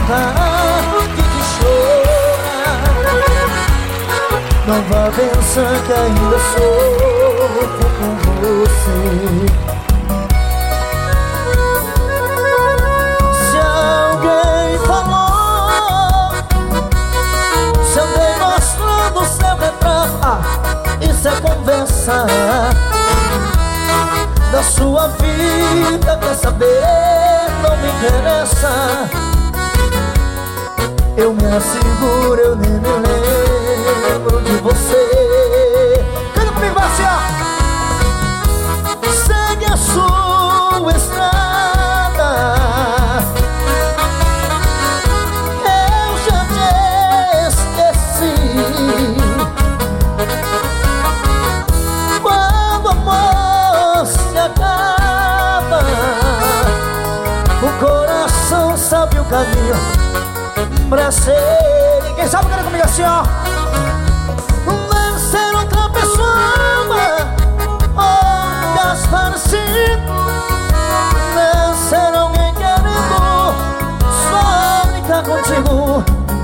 vontade de chorar. Não vá pensar que ainda sofro com você. Se alguém falou, se andei mostrando seu retrato, isso é conversa da sua vida, quer saber, não me interessa. Eu me asseguro, eu nem me lembro de você. Canta comigo, assim, ó. Segue a sua estrada, eu já te esqueci. Quando o amor se acaba, o coração sabe o caminho pra ser. Ninguém sabe o que era comigo assim, ó. Vencer outra pessoa, ou gastar assim. Vencer alguém querendo só brincar contigo.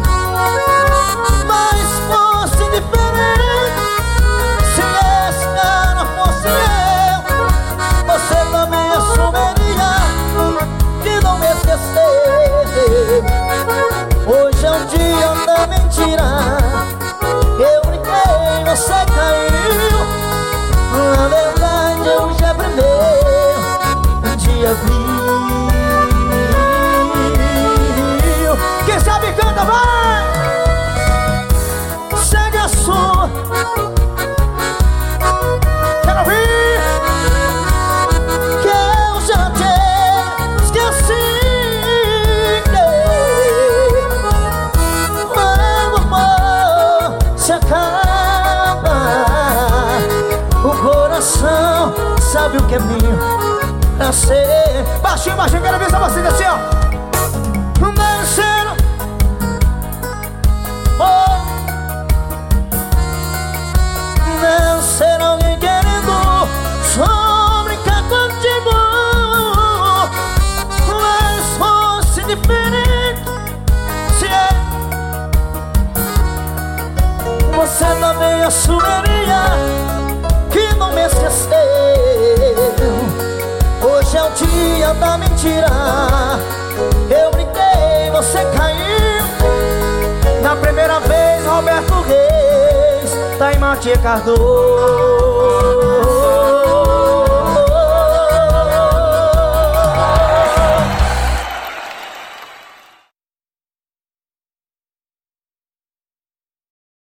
Mas fosse diferente, se esse cara fosse eu, você também assumiria que não me esqueceu. Hoje é um dia da mentira, eu brinquei, você caiu. Na verdade eu já brindei, um dia viu. Quem sabe canta, vai! Segue a sua. Quero ouvir. Que eu já te esqueci. Sabe o caminho pra ser. Baixinho, baixinho, quero ver essa vocês assim, ó. Descendo, oh. Descendo alguém querendo só brincar contigo. Mas fosse diferente, se é, você também assumiria que não me esqueceu. Hoje é o dia da mentira, eu brinquei, você caiu. Na primeira vez, Roberto Reis, tá em Matia Cardoso.